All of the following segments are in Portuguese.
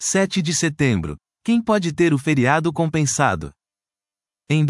7 de setembro. Quem pode ter o feriado compensado? Em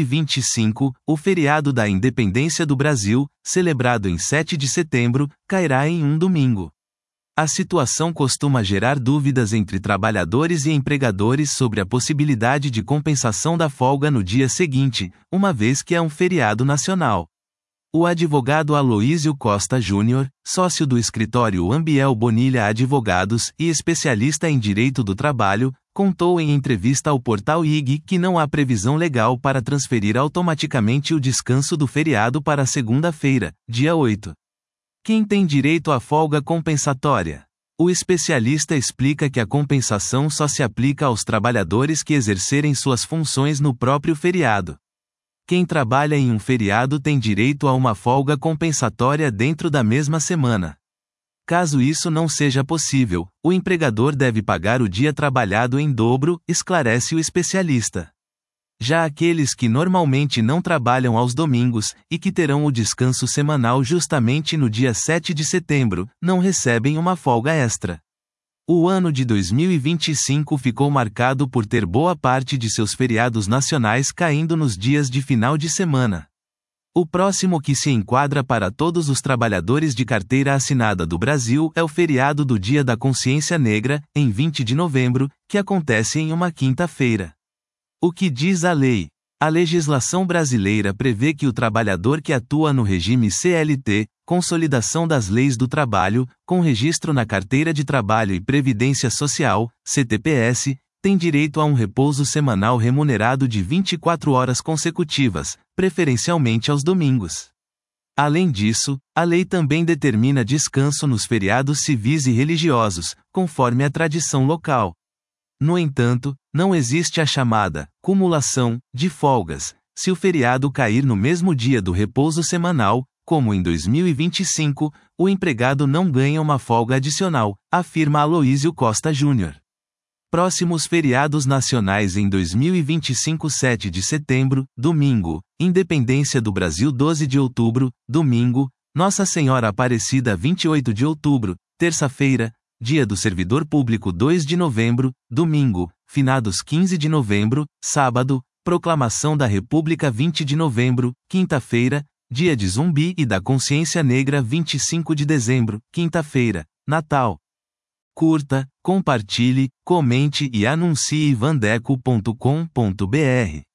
2025, o feriado da Independência do Brasil, celebrado em 7 de setembro, cairá em um domingo. A situação costuma gerar dúvidas entre trabalhadores e empregadores sobre a possibilidade de compensação da folga no dia seguinte, uma vez que é um feriado nacional. O advogado Aloísio Costa Júnior, sócio do escritório Ambiel Bonilha Advogados e especialista em direito do trabalho, contou em entrevista ao portal IG que não há previsão legal para transferir automaticamente o descanso do feriado para segunda-feira, dia 8. Quem tem direito à folga compensatória? O especialista explica que a compensação só se aplica aos trabalhadores que exercerem suas funções no próprio feriado. Quem trabalha em um feriado tem direito a uma folga compensatória dentro da mesma semana. Caso isso não seja possível, o empregador deve pagar o dia trabalhado em dobro, esclarece o especialista. Já aqueles que normalmente não trabalham aos domingos, e que terão o descanso semanal justamente no dia 7 de setembro, não recebem uma folga extra. O ano de 2025 ficou marcado por ter boa parte de seus feriados nacionais caindo nos dias de final de semana. O próximo que se enquadra para todos os trabalhadores de carteira assinada do Brasil é o feriado do Dia da Consciência Negra, em 20 de novembro, que acontece em uma quinta-feira. O que diz a lei? A legislação brasileira prevê que o trabalhador que atua no regime CLT, Consolidação das Leis do Trabalho, com registro na Carteira de Trabalho e Previdência Social, CTPS, tem direito a um repouso semanal remunerado de 24 horas consecutivas, preferencialmente aos domingos. Além disso, a lei também determina descanso nos feriados civis e religiosos, conforme a tradição local. No entanto, não existe a chamada cumulação de folgas, se o feriado cair no mesmo dia do repouso semanal, como em 2025, o empregado não ganha uma folga adicional, afirma Aloísio Costa Júnior. Próximos feriados nacionais em 2025: 7 de setembro, domingo, Independência do Brasil 12 de outubro, domingo, Nossa Senhora Aparecida 28 de outubro, terça-feira, Dia do Servidor Público 2 de novembro, domingo, Finados 15 de novembro, sábado, Proclamação da República 20 de novembro, quinta-feira, Dia de Zumbi e da Consciência Negra 25 de dezembro, quinta-feira, Natal. Curta, compartilhe, comente e anuncie vandeco.com.br.